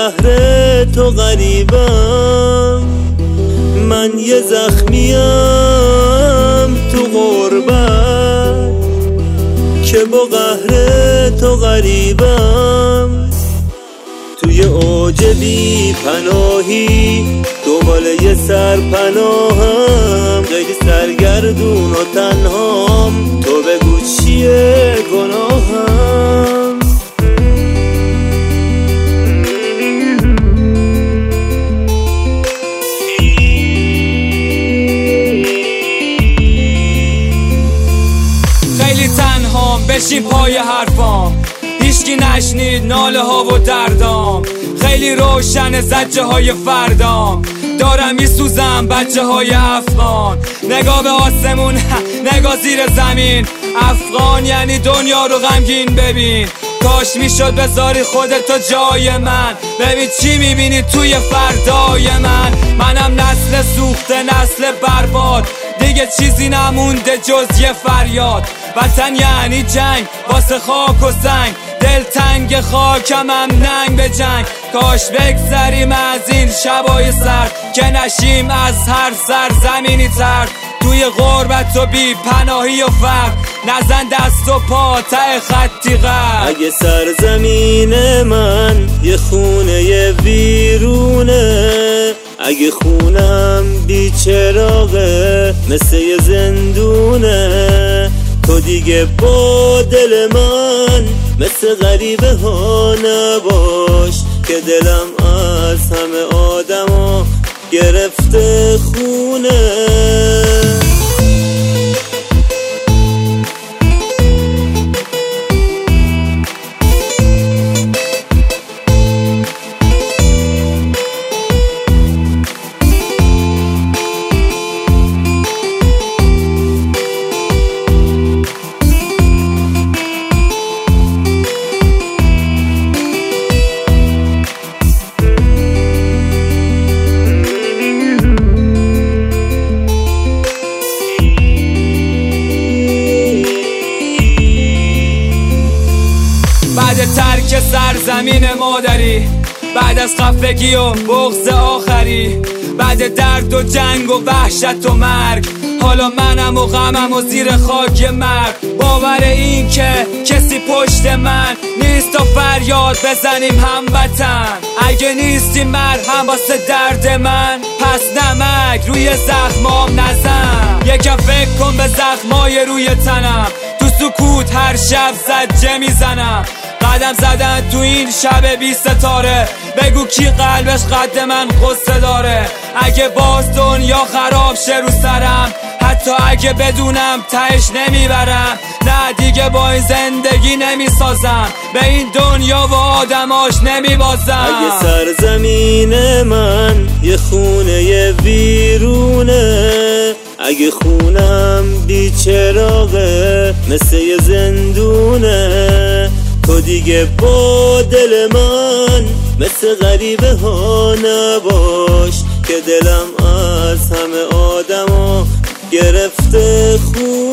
قهر تو غریبم، من یه زخمیم تو غربت که با قهر تو غریبم. توی اوج بی پناهی دنبال یه سرپناهم، خیلی سرگردون و تنهام، تو بگو چیه گناهم. خیلی تنهام، بشین پای حرفام، هیچکی نشنید ناله ها و دردام. خیلی روشن زجه های فردام، دارم میسوزم بچه های افغان. نگاه به آسمون، نگاه زیر زمین، افغان یعنی دنیا رو غمگین ببین. کاش میشد بذاری خودتو جای من، ببین چی میبینی توی فردای من. منم نسل سوخته، نسل برباد، دیگه چیزی نمونده جز یه فریاد. وطن یعنی جنگ واسه خاک و سنگ، دل تنگ خاکم هم ننگ به جنگ. کاش بگذریم از این شبای سرد، که نشیم از هر سرزمینی ترد. توی غربت و بی پناهی و فقر، نزن دست و پا ته خطی غرق. اگه سرزمین من یه خونه ویرونه، اگه خونم بی چراغه مثل یه زندونه، تو دیگه با دل من مثل غریبه ها نباش، که دلم از همه آدما گرفته خونه. بعد ترک سرزمین مادری، بعد از خفگی و بغض آخری، بعد درد و جنگ و وحشت و مرگ، حالا منم و غمم و زیر خاک مرگ. باور این که کسی پشت من نیست و فریاد بزنیم هموطن. اگه نیستی مرهم واسه درد من، پس نمک روی زخمام نزن. یکم فکر کن به زخمای روی تنم، تو سکوت هر شب زجه میزنم. قدم زدن تو این شب بی ستاره، بگو کی قلبش قد من قصه داره. اگه باز دنیا خراب شه رو سرم، حتی اگه بدونم تهش نمیبرم، نه دیگه با این زندگی نمیسازم، به این دنیا و آدماش نمیبازم. اگه سرزمین من یه خونه ویرونه، اگه خونم بی چراغه مثل یه زندونه، تو دیگه با دل من مثل غریبه ها نباش، که دلم از همه آدما گرفته خون.